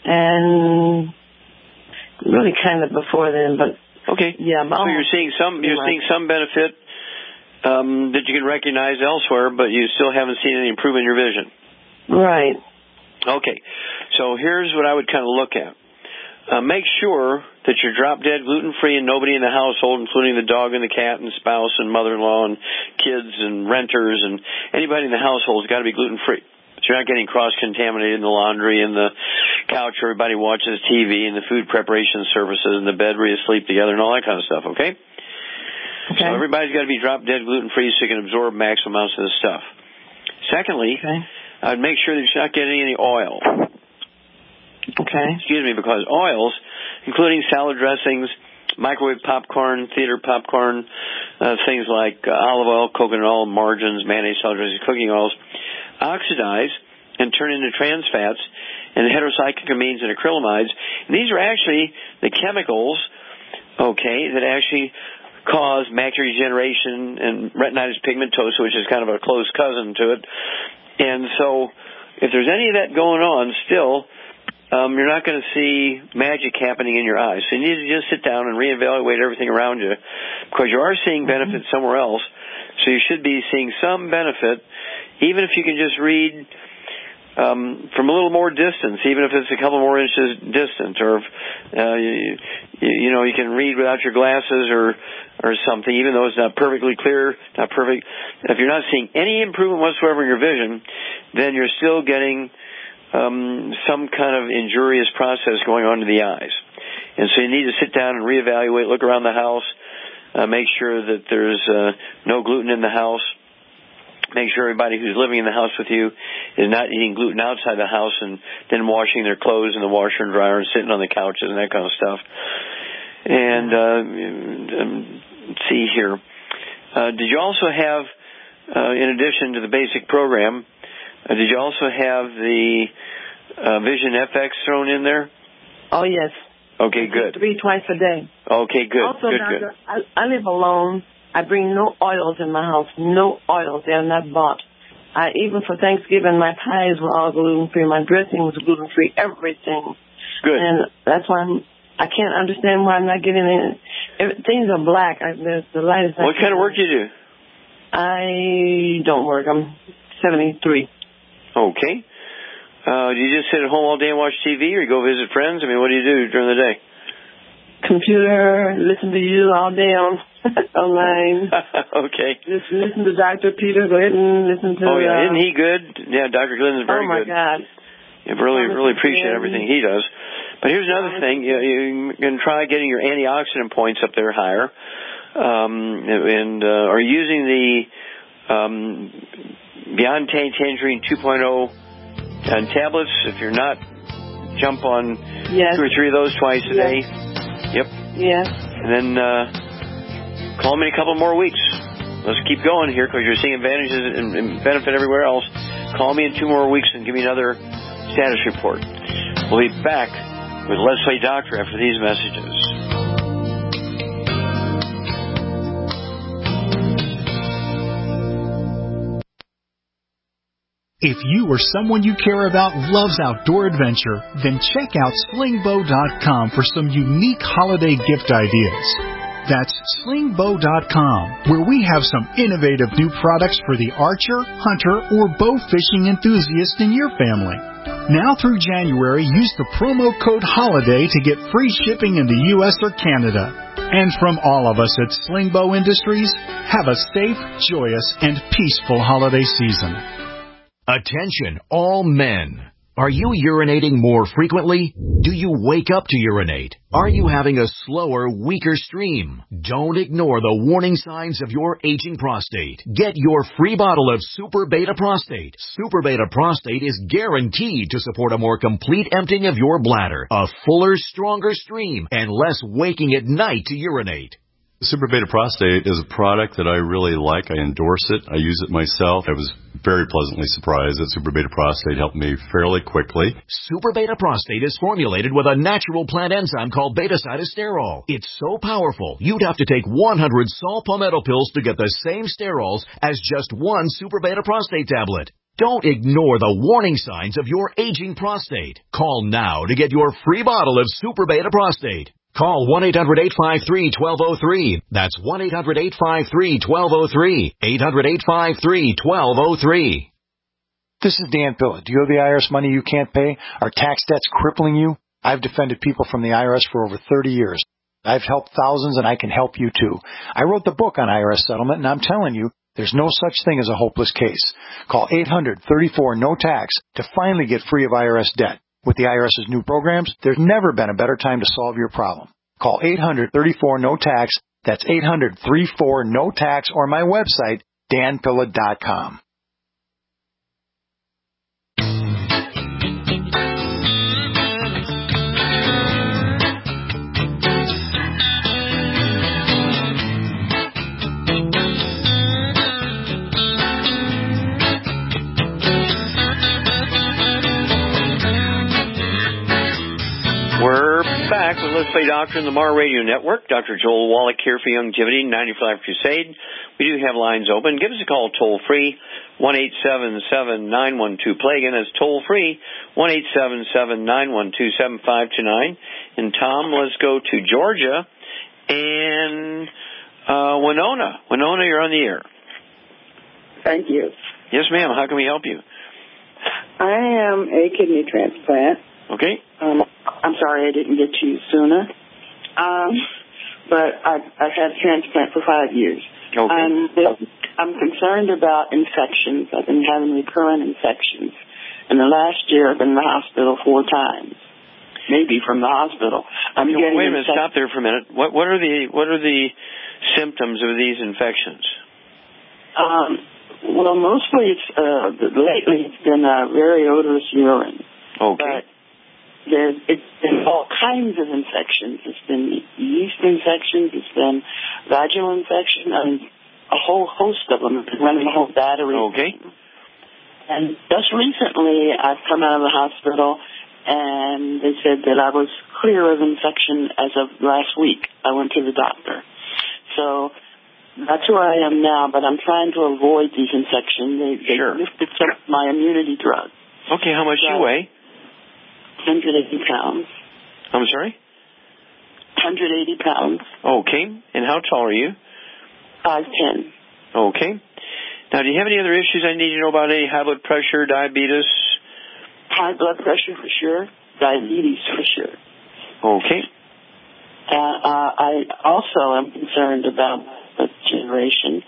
and really kind of before then, but okay. Yeah, so you're seeing some you're seeing some benefit um, that you can recognize elsewhere, but you still haven't seen any improvement in your vision. Right. Okay. So here's what I would kind of look at. Uh, make sure that you're drop dead gluten free and nobody in the household, including the dog and the cat and spouse and mother-in-law and kids and renters and anybody in the household has got to be gluten free. So you're not getting cross-contaminated in the laundry and the couch where everybody watches T V and the food preparation services and the bed where you sleep together and all that kind of stuff, okay? Okay. So everybody's got to be drop-dead gluten-free so you can absorb maximum amounts of this stuff. Secondly, okay. I'd make sure that you're not getting any oil. Okay. Excuse me, because oils, including salad dressings, microwave popcorn, theater popcorn, uh, things like uh, olive oil, coconut oil, margarines, mayonnaise, salad dressings, cooking oils, oxidize and turn into trans fats and heterocyclamines and acrylamides. And these are actually the chemicals, okay, that actually cause macular degeneration and retinitis pigmentosa, which is kind of a close cousin to it, And so if there's any of that going on still, um, you're not going to see magic happening in your eyes. So you need to just sit down and reevaluate everything around you, because you are seeing benefit mm-hmm. somewhere else. So you should be seeing some benefit, even if you can just read um, from a little more distance, even if it's a couple more inches distant, or if, uh, you, you know, you can read without your glasses or or something, even though it's not perfectly clear, not perfect. If you're not seeing any improvement whatsoever in your vision, then you're still getting um, some kind of injurious process going on to the eyes. And so you need to sit down and reevaluate, look around the house, uh, make sure that there's uh, no gluten in the house. Make sure everybody who's living in the house with you is not eating gluten outside the house and then washing their clothes in the washer and dryer and sitting on the couches and that kind of stuff. And uh, um, let's see here. Uh, did you also have, uh, in addition to the basic program, uh, did you also have the uh, Vision F X thrown in there? Oh, yes. Okay, good. Three twice a day. Okay, good. Also, good, doctor, good. I, I live alone. I bring no oils in my house. No oils. They are not bought. I, even for Thanksgiving, my pies were all gluten-free. My dressing was gluten-free. Everything. Good. And that's why I'm, I can't understand why I'm not getting in. Things are black. I, the, the light is not. What kind of work do you do? I don't work. I'm seventy-three. Okay. Uh, do you just sit at home all day and watch T V, or you go visit friends? I mean, what do you do during the day? Computer, listen to you all day on online. Okay. Just listen to Doctor Peter Glidden. Listen to. Oh yeah, uh, isn't he good? Yeah, Doctor Glidden is very good. Oh my good. God. I really, really appreciate everything he does. But here's another thing: you, you can try getting your antioxidant points up there higher, um, and uh, are using the um, Beyond Tangerine two point oh uh, tablets. If you're not, jump on yes. two or three of those twice a yes. day. Yep. Yes. And then uh, call me in a couple more weeks. Let's keep going here, because you're seeing advantages and, and benefit everywhere else. Call me in two more weeks and give me another status report. We'll be back with Let's Play Doctor after these messages. If you or someone you care about loves outdoor adventure, then check out sling bow dot com for some unique holiday gift ideas. That's sling bow dot com, where we have some innovative new products for the archer, hunter, or bow fishing enthusiast in your family. Now through January, use the promo code HOLIDAY to get free shipping in the U S or Canada. And from all of us at Sling Bow Industries, have a safe, joyous, and peaceful holiday season. Attention, all men. Are you urinating more frequently? Do you wake up to urinate? Are you having a slower, weaker stream? Don't ignore the warning signs of your aging prostate. Get your free bottle of Super Beta Prostate. Super Beta Prostate is guaranteed to support a more complete emptying of your bladder, a fuller, stronger stream, and less waking at night to urinate. Super Beta Prostate is a product that I really like. I endorse it. I use it myself. I was very pleasantly surprised that Super Beta Prostate helped me fairly quickly. Super Beta Prostate is formulated with a natural plant enzyme called beta-cytosterol. It's so powerful, you'd have to take one hundred saw palmetto pills to get the same sterols as just one Super Beta Prostate tablet. Don't ignore the warning signs of your aging prostate. Call now to get your free bottle of Super Beta Prostate. Call one eight hundred eight five three one two zero three. That's one eight hundred eight five three one two zero three. eight hundred eight five three one two zero three. This is Dan Pilla. Do you owe the I R S money you can't pay? Are tax debts crippling you? I've defended people from the I R S for over thirty years. I've helped thousands, and I can help you too. I wrote the book on I R S settlement, and I'm telling you, there's no such thing as a hopeless case. Call eight hundred thirty-four no tax to finally get free of I R S debt. With the IRS's new programs, there's never been a better time to solve your problem. Call eight hundred thirty-four no tax. That's eight hundred thirty-four no tax, or my website, dan pilla dot com. We're back with Let's Play Doctor on the Mar Radio Network. Doctor Joel Wallach here for Youngevity ninety-five Crusade. We do have lines open. Give us a call toll free, one eight seven seven, nine one two, play. Again, that's toll free, one eight seven seven, nine one two, seven five two nine. And Tom, let's go to Georgia and uh, Winona. Winona, you're on the air. Thank you. Yes, ma'am. How can we help you? I am a kidney transplant. Okay. Um, I'm sorry I didn't get to you sooner. Um, but I've, I've had a transplant for five years. Okay. I'm, I'm concerned about infections. I've been having recurrent infections. In the last year, I've been in the hospital four times. Maybe from the hospital. I'm no, getting wait a minute. infect- Stop there for a minute. What, what are the what are the symptoms of these infections? Um, well, mostly it's uh, lately it's been uh, very odorous urine. Okay. But there's it's been all kinds of infections. It's been yeast infections. It's been vaginal infection. I mean, a whole host of them. I've been running a whole battery. Okay. And just recently, I've come out of the hospital, and they said that I was clear of infection as of last week. I went to the doctor. So that's where I am now, but I'm trying to avoid these infections. They, they sure. lifted some of my immunity drug. Okay, how much do you weigh? one hundred eighty pounds. I'm sorry? one hundred eighty pounds. Okay, and how tall are you? five ten. Okay. Now, do you have any other issues I need to know about? Any high blood pressure, diabetes? High blood pressure for sure. Diabetes for sure. Okay. Uh, uh, I also am concerned about degeneration.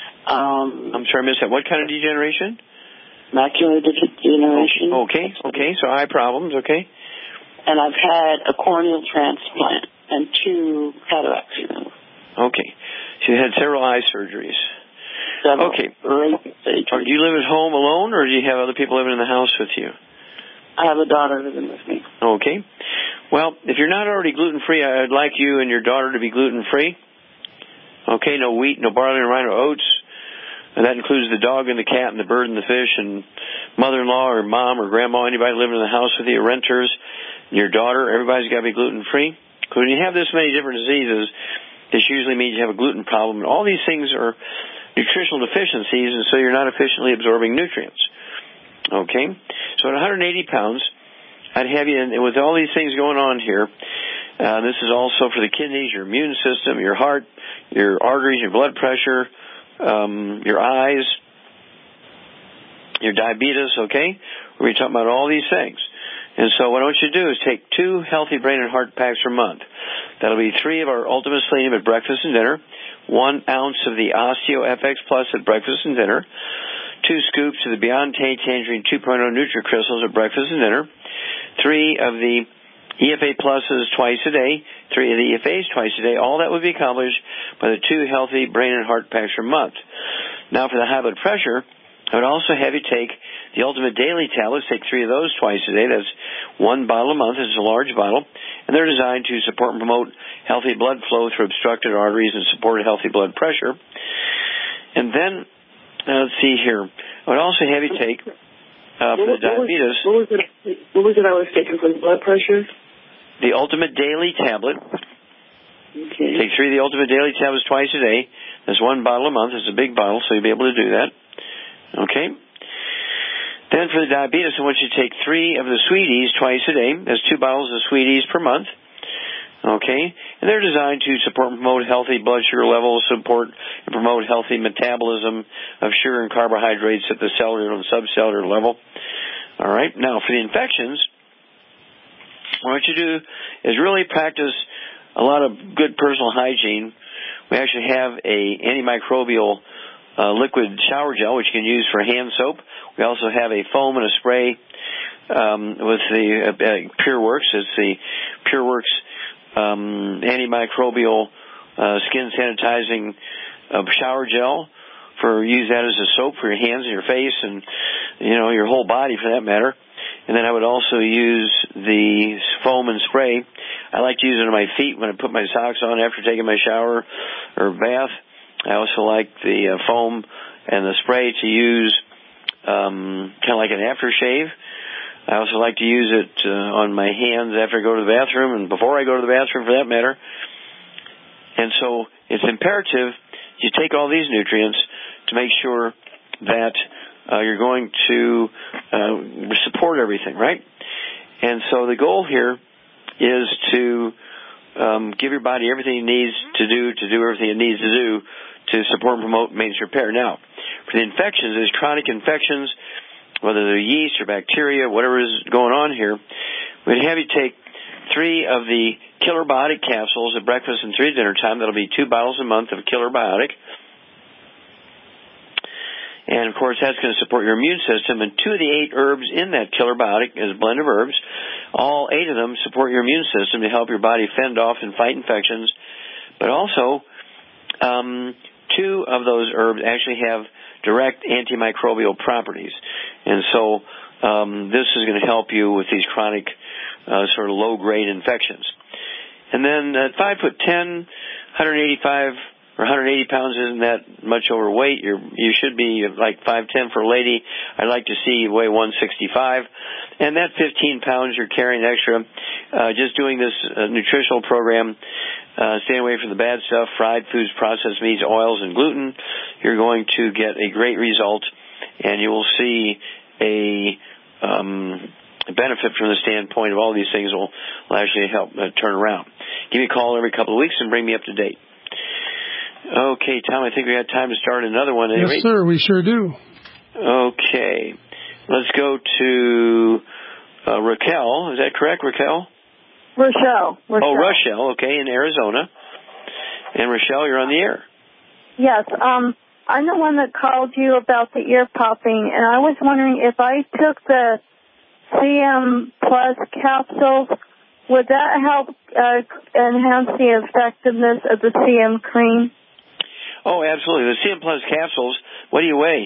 Um, I'm sorry, I missed that. What kind of degeneration? Macular degeneration. Okay, okay, so eye problems, okay. And I've had a corneal transplant and two cataracts removed. Okay, so you had several eye surgeries. Several okay. Surgeries. Or do you live at home alone, or do you have other people living in the house with you? I have a daughter living with me. Okay. Well, if you're not already gluten-free, I'd like you and your daughter to be gluten-free. Okay, no wheat, no barley, no rye, no oats. And that includes the dog and the cat and the bird and the fish and mother-in-law or mom or grandma, anybody living in the house with you, renters, and your daughter. Everybody's got to be gluten-free. Because when you have this many different diseases, this usually means you have a gluten problem. And all these things are nutritional deficiencies, and so you're not efficiently absorbing nutrients. Okay? So at one hundred eighty pounds, I'd have you, and with all these things going on here, uh, this is also for the kidneys, your immune system, your heart, your arteries, your blood pressure, um, your eyes, your diabetes, okay? We're going to talk about all these things. And so what I want you to do is take two healthy brain and heart packs per month. That'll be three of our Ultimate Selenium at breakfast and dinner, one ounce of the Osteo F X Plus at breakfast and dinner, two scoops of the Beyond Tay Tangerine two point oh Nutri-Crystals at breakfast and dinner, three of the E F A Pluses twice a day, three of the E F As twice a day. All that would be accomplished by the two healthy brain and heart packs per month. Now for the high blood pressure, I would also have you take the Ultimate Daily Tablets. Take three of those twice a day. That's one bottle a month. It's a large bottle. And they're designed to support and promote healthy blood flow through obstructed arteries and support healthy blood pressure. And then, uh, let's see here. I would also have you take, uh, for the diabetes. What was, what, was it, what was it I was taking for the blood pressure? The Ultimate Daily Tablet. Okay. Take three of the Ultimate Daily Tablets twice a day. That's one bottle a month. It's a big bottle, so you'll be able to do that. Okay. Then for the diabetes, I want you to take three of the Sweeties twice a day. That's two bottles of Sweeties per month. Okay. And they're designed to support and promote healthy blood sugar levels, support and promote healthy metabolism of sugar and carbohydrates at the cellular and subcellular level. All right. Now for the infections, what you do is really practice a lot of good personal hygiene. We actually have a antimicrobial uh, liquid shower gel, which you can use for hand soap. We also have a foam and a spray um, with the uh, uh, PureWorks. It's the PureWorks um, antimicrobial uh, skin sanitizing uh, shower gel. For use that as a soap for your hands and your face and, you know, your whole body for that matter. And then I would also use the foam and spray. I like to use it on my feet when I put my socks on after taking my shower or bath. I also like the uh, foam and the spray to use um, kind of like an aftershave. I also like to use it uh, on my hands after I go to the bathroom and before I go to the bathroom for that matter. And so it's imperative you take all these nutrients to make sure that uh, you're going to uh, support everything, right? And so the goal here is to um, give your body everything it needs to do to do everything it needs to do to support and promote maintenance repair. Now, for the infections, there's chronic infections, whether they're yeast or bacteria, whatever is going on here, we'd have you take three of the Killer Biotic capsules at breakfast and three at dinner time. That'll be two bottles a month of Killer Biotic. And, of course, that's going to support your immune system. And two of the eight herbs in that Killer Biotic is a blend of herbs. All eight of them support your immune system to help your body fend off and fight infections. But also, um, two of those herbs actually have direct antimicrobial properties. And so um, this is going to help you with these chronic uh, sort of low-grade infections. And then at five foot ten, one eighty-five or one eighty pounds isn't that much overweight. You're, you should be like five ten for a lady. I'd like to see you weigh one sixty-five. And that fifteen pounds you're carrying extra, uh, just doing this uh, nutritional program, uh, staying away from the bad stuff, fried foods, processed meats, oils, and gluten, you're going to get a great result, and you will see a um, benefit from the standpoint of all these things will, will actually help uh, turn around. Give me a call every couple of weeks and bring me up to date. Okay, Tom, I think we got time to start another one. Yes, sir, we sure do. Okay. Let's go to uh, Raquel. Is that correct, Raquel? Rochelle. Rochelle. Oh, Rochelle, okay, in Arizona. And Rochelle, you're on the air. Yes, um, I'm the one that called you about the ear popping, and I was wondering if I took the C M Plus capsules, would that help uh, enhance the effectiveness of the C M cream? Oh, absolutely. The C M Plus capsules, what do you weigh?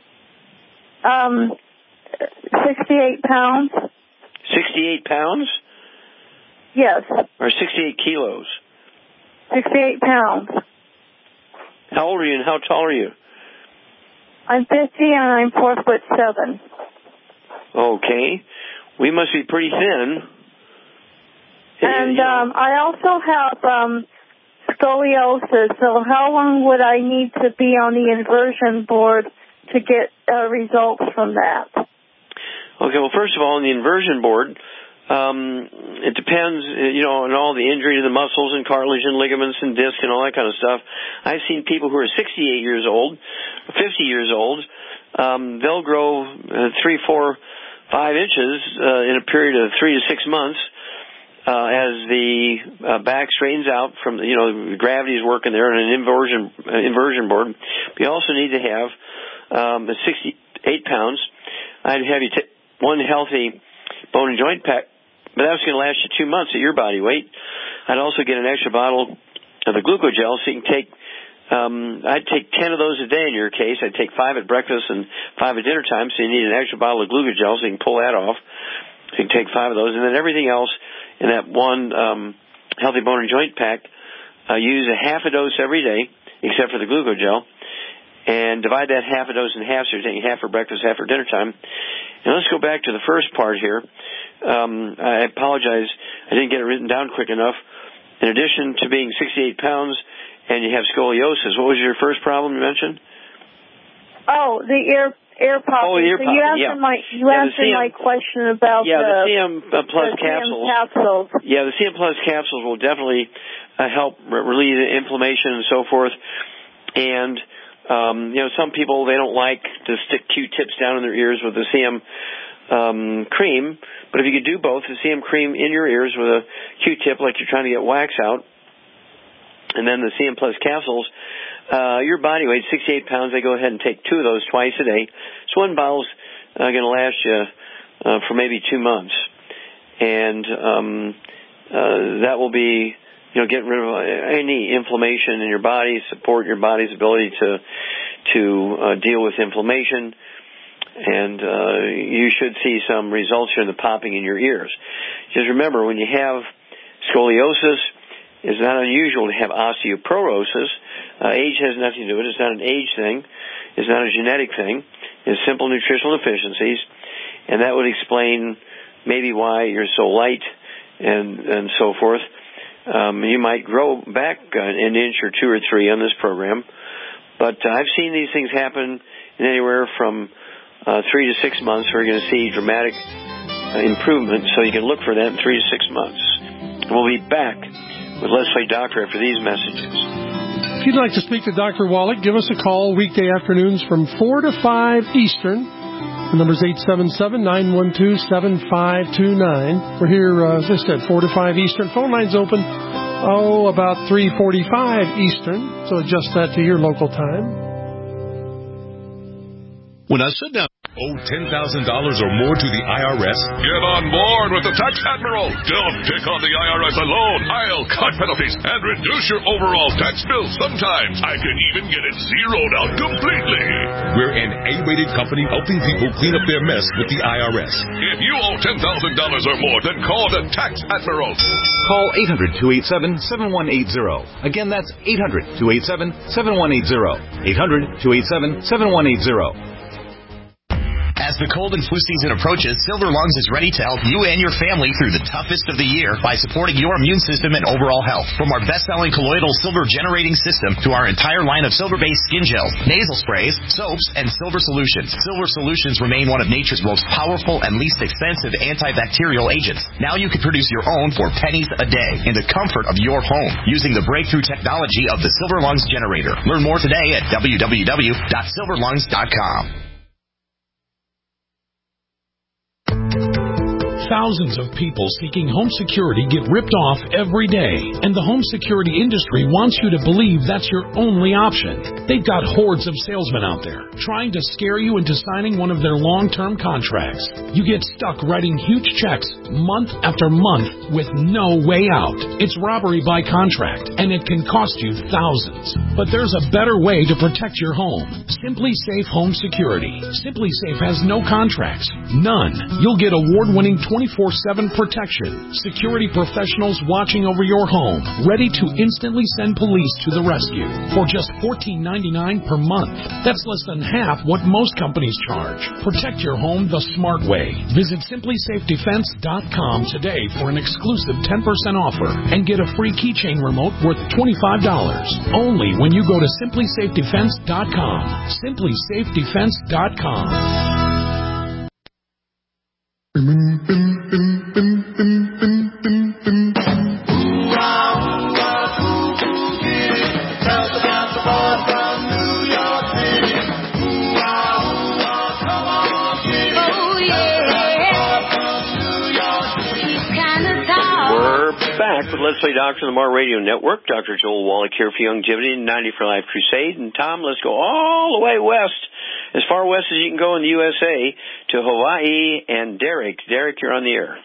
Um, sixty-eight pounds. sixty-eight pounds? Yes. Or sixty-eight kilos? sixty-eight pounds. How old are you and how tall are you? I'm fifty and I'm four foot seven. Okay. We must be pretty thin. And um, I also have um, scoliosis, so how long would I need to be on the inversion board to get uh, results from that? Okay, well, first of all, on the inversion board, um, it depends, you know, on all the injury to the muscles and cartilage and ligaments and disc and all that kind of stuff. I've seen people who are sixty-eight years old, fifty years old, um, they'll grow uh, three, four, five inches uh, in a period of three to six months. Uh, as the uh, back straightens out from, you know, gravity is working there on an inversion uh, inversion board. But you also need to have um, the sixty-eight pounds. I'd have you take one healthy bone and joint pack, but that's going to last you two months at your body weight. I'd also get an extra bottle of the glucogel so you can take, um, I'd take ten of those a day in your case. I'd take five at breakfast and five at dinner time, so you need an extra bottle of glucogel so you can pull that off. So you can take five of those, and then everything else in that one um, healthy bone and joint pack, uh, use a half a dose every day, except for the glucogel, and divide that half a dose in half, so you're taking half for breakfast, half for dinner time. And let's go back to the first part here. Um, I apologize, I didn't get it written down quick enough. In addition to being sixty-eight pounds and you have scoliosis, what was your first problem you mentioned? Oh, the ear ear popping. Oh, the ear so popping, you answered yeah. my you Yeah, answered C M my question about yeah, the, the C M Plus the capsules. C M capsules. Yeah, the C M Plus capsules will definitely uh, help re- relieve inflammation and so forth. And um, you know, some people they don't like to stick Q-tips down in their ears with the C M um, cream. But if you could do both, the C M cream in your ears with a Q-tip like you're trying to get wax out, and then the C M Plus capsules. Uh, your body weight, sixty-eight pounds, I go ahead and take two of those twice a day. So one bottle's uh, going to last you uh, for maybe two months. And um, uh, that will be, you know, get rid of any inflammation in your body, support your body's ability to to uh, deal with inflammation. And uh, you should see some results here in the popping in your ears. Just remember, when you have scoliosis, it's not unusual to have osteoporosis. Uh, age has nothing to do with it. It's not an age thing. It's not a genetic thing. It's simple nutritional deficiencies. And that would explain maybe why you're so light and and so forth. Um, you might grow back an inch or two or three on this program. But uh, I've seen these things happen in anywhere from uh, three to six months, we're going to see dramatic uh, improvement. So you can look for that in three to six months. We'll be back with Leslie Doctor after these messages. If you'd like to speak to Doctor Wallach, give us a call weekday afternoons from four to five Eastern. The number's eight seven seven, nine one two, seven five two nine. We're here, uh, as I said, four to five Eastern. Phone line's open, oh, about three forty-five Eastern, so adjust that to your local time. When I sit down, owe ten thousand dollars or more to the I R S? Get on board with the Tax Admiral. Don't pick on the I R S alone. I'll cut penalties and reduce your overall tax bill. Sometimes I can even get it zeroed out completely. We're an A-rated company helping people clean up their mess with the I R S. If you owe ten thousand dollars or more, then call the Tax Admiral. Call eight hundred, two eight seven, seven one eight zero. Again, that's eight hundred, two eight seven, seven one eight zero. eight hundred, two eight seven, seven one eight zero. As the cold and flu season approaches, Silver Lungs is ready to help you and your family through the toughest of the year by supporting your immune system and overall health. From our best-selling colloidal silver generating system to our entire line of silver-based skin gels, nasal sprays, soaps, and silver solutions. Silver solutions remain one of nature's most powerful and least expensive antibacterial agents. Now you can produce your own for pennies a day in the comfort of your home using the breakthrough technology of the Silver Lungs generator. Learn more today at w w w dot silver lungs dot com. Thousands of people seeking home security get ripped off every day, and the home security industry wants you to believe that's your only option. They've got hordes of salesmen out there trying to scare you into signing one of their long-term contracts. You get stuck writing huge checks month after month with no way out. It's robbery by contract, and it can cost you thousands. But there's a better way to protect your home. Simply Safe Home Security. Simply Safe has no contracts. None. You'll get award-winning twenty-four seven protection. Security professionals watching over your home, ready to instantly send police to the rescue for just fourteen ninety-nine per month. That's less than half what most companies charge. Protect your home the smart way. Visit simply safe defense dot com today for an exclusive ten percent offer and get a free keychain remote worth twenty-five dollars. Only when you go to simply safe defense dot com. simply safe defense dot com. With Leslie Doctor on the Mar Radio Network, Doctor Joel Wallach here for Longevity and ninety for Life Crusade. And Tom, let's go all the way west, as far west as you can go in the U S A, to Hawaii. And Derek, Derek, you're on the air.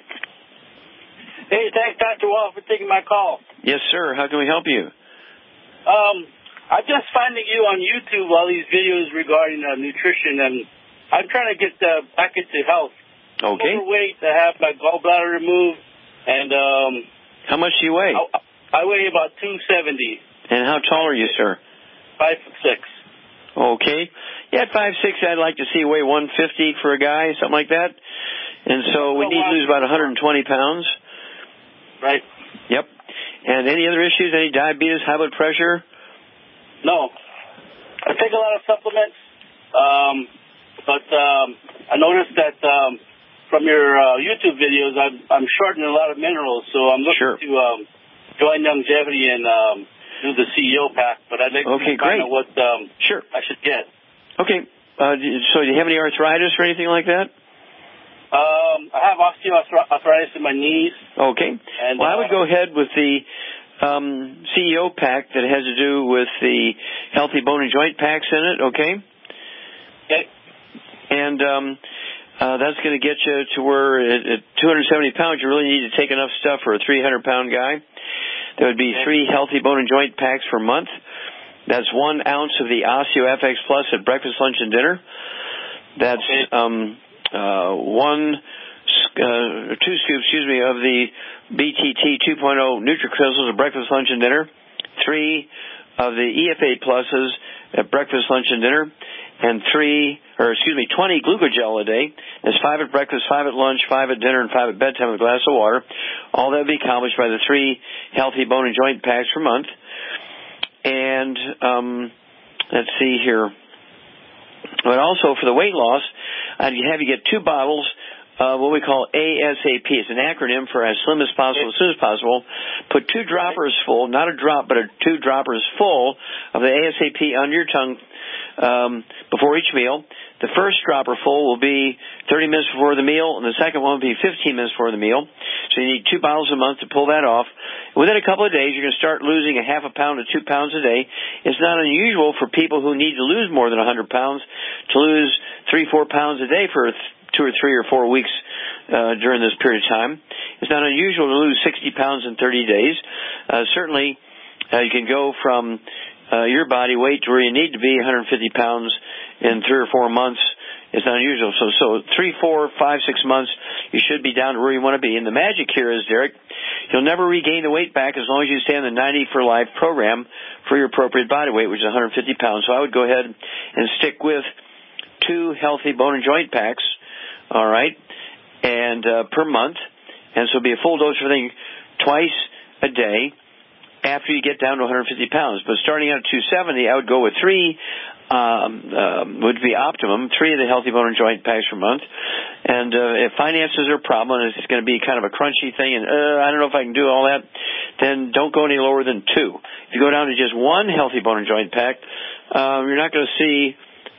Hey, thanks, Doctor Wallach, for taking my call. Yes, sir. How can we help you? Um, I'm just finding you on YouTube all these videos regarding uh, nutrition, and I'm trying to get uh, back into health. Okay. I'm overweight. I have my gallbladder removed, and um. How much do you weigh? I, I weigh about two seventy. And how tall are you, sir? Five foot six. Okay. Yeah, at five six, I'd like to see you weigh one fifty for a guy, something like that. And so we need to lose about one hundred twenty pounds. Right. Yep. And any other issues? Any diabetes, high blood pressure? No. I take a lot of supplements, um, but um, I noticed that um, from your uh, YouTube videos, I'm, I'm short in a lot of minerals, so I'm looking sure. to um, join Longevity and um, do the C E O pack, but I'd like okay, to find great. out what um, sure. I should get. Okay. Uh, so do you have any arthritis or anything like that? Um, I have osteoarthritis in my knees. Okay. And, well, I would uh, go ahead with the um, C E O pack that has to do with the healthy bone and joint packs in it, okay? Okay. And um, uh, that's going to get you to where at, at two hundred seventy pounds, you really need to take enough stuff for a three hundred pound guy. There would be three healthy bone and joint packs per month. That's one ounce of the OsteoFX Plus at breakfast, lunch, and dinner. That's um, uh, one, uh, two scoops, excuse me, of the B T T two point oh NutriCrystals at breakfast, lunch, and dinner. Three of the E F A Pluses at breakfast, lunch, and dinner. And three, or excuse me, twenty glucogel a day. There's five at breakfast, five at lunch, five at dinner, and five at bedtime with a glass of water. All that would be accomplished by the three healthy bone and joint packs per month. And um, let's see here. But also for the weight loss, I'd have you get two bottles of what we call ASAP. It's an acronym for as slim as possible, as soon as possible. Put two droppers full, not a drop, but a two droppers full of the ASAP under your tongue um, before each meal. The first dropper full will be thirty minutes before the meal, and the second one will be fifteen minutes before the meal. So you need two bottles a month to pull that off. Within a couple of days, you're going to start losing a half a pound to two pounds a day. It's not unusual for people who need to lose more than one hundred pounds to lose three, four pounds a day for two or three or four weeks uh, during this period of time. It's not unusual to lose sixty pounds in thirty days. Uh, certainly, uh, you can go from uh, your body weight to where you need to be, one hundred fifty pounds, in three or four months. It's not unusual. So, so three, four, five, six months, you should be down to where you want to be. And the magic here is, Derek, you'll never regain the weight back as long as you stay on the ninety for Life program for your appropriate body weight, which is one hundred fifty pounds. So I would go ahead and stick with two healthy bone and joint packs, all right, and uh, per month. And so it'll be a full dose of everything twice a day after you get down to one hundred fifty pounds. But starting out at two seventy, I would go with three. Um, uh, would be optimum, three of the healthy bone and joint packs per month. And uh, if finances are a problem and it's going to be kind of a crunchy thing and uh, I don't know if I can do all that, then don't go any lower than two. If you go down to just one healthy bone and joint pack, uh, you're not going to see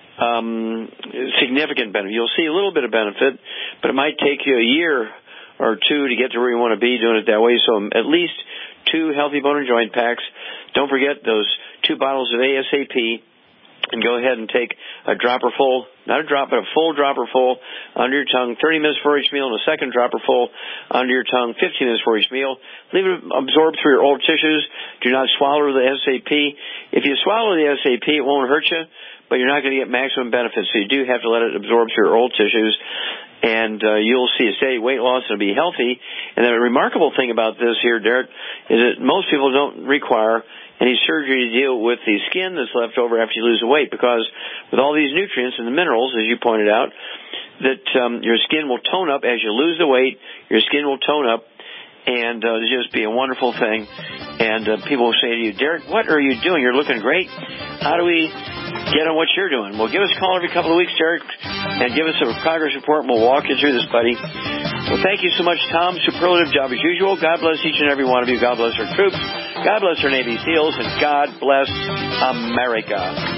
um, significant benefit. You'll see a little bit of benefit, but it might take you a year or two to get to where you want to be doing it that way. So at least two healthy bone and joint packs. Don't forget those two bottles of ASAP. And go ahead and take a dropper full, not a drop, but a full dropper full under your tongue, thirty minutes before each meal, and a second dropper full under your tongue, fifteen minutes before each meal. Leave it absorb through your oral tissues. Do not swallow the S A P. If you swallow the S A P, it won't hurt you, but you're not going to get maximum benefits. So you do have to let it absorb through your oral tissues, and uh, you'll see a steady weight loss and it'll be healthy. And the remarkable thing about this here, Derek, is that most people don't require any surgery to deal with the skin that's left over after you lose the weight, because with all these nutrients and the minerals, as you pointed out, that um, your skin will tone up as you lose the weight. Your skin will tone up, and uh, it'll just be a wonderful thing. And uh, people will say to you, Derek, what are you doing? You're looking great. How do we get on what you're doing? Well, give us a call every couple of weeks, Derek, and give us a progress report, and we'll walk you through this, buddy. Well, thank you so much, Tom. Superlative job as usual. God bless each and every one of you. God bless our troops. God bless our Navy SEALs. And God bless America.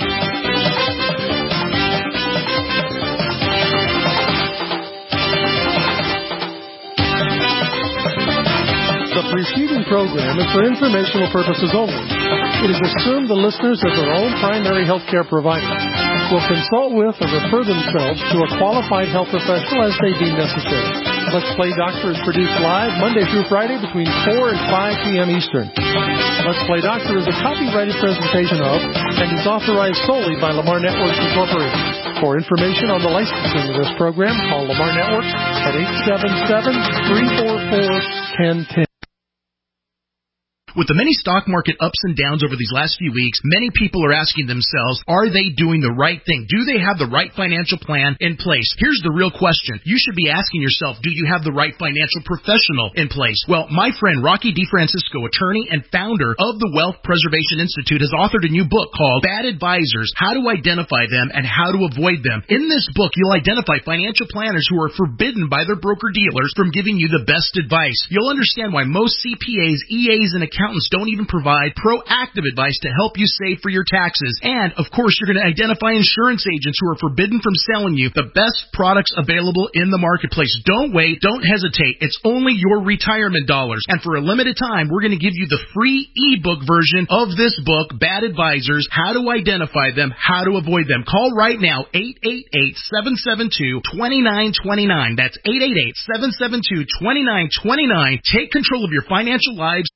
The preceding program is for informational purposes only. It is assumed the listeners of their own primary health care provider will consult with or refer themselves to a qualified health professional as they deem necessary. Let's Play Doctor is produced live Monday through Friday between four and five p.m. Eastern. Let's Play Doctor is a copyrighted presentation of and is authorized solely by Lamar Networks Incorporated. For information on the licensing of this program, call Lamar Networks at eight seven seven, three four four, one zero one zero. With the many stock market ups and downs over these last few weeks, many people are asking themselves, are they doing the right thing? Do they have the right financial plan in place? Here's the real question. You should be asking yourself, do you have the right financial professional in place? Well, my friend Rocky DeFrancisco, attorney and founder of the Wealth Preservation Institute, has authored a new book called Bad Advisors, How to Identify Them and How to Avoid Them. In this book, you'll identify financial planners who are forbidden by their broker-dealers from giving you the best advice. You'll understand why most C P As, E As, and accountants don't even provide proactive advice to help you save for your taxes. And, of course, you're going to identify insurance agents who are forbidden from selling you the best products available in the marketplace. Don't wait. Don't hesitate. It's only your retirement dollars. And for a limited time, we're going to give you the free ebook version of this book, Bad Advisors, How to Identify Them, How to Avoid Them. Call right now, eight eight eight, seven seven two, two nine two nine. That's eight eight eight, seven seven two, two nine two nine. Take control of your financial lives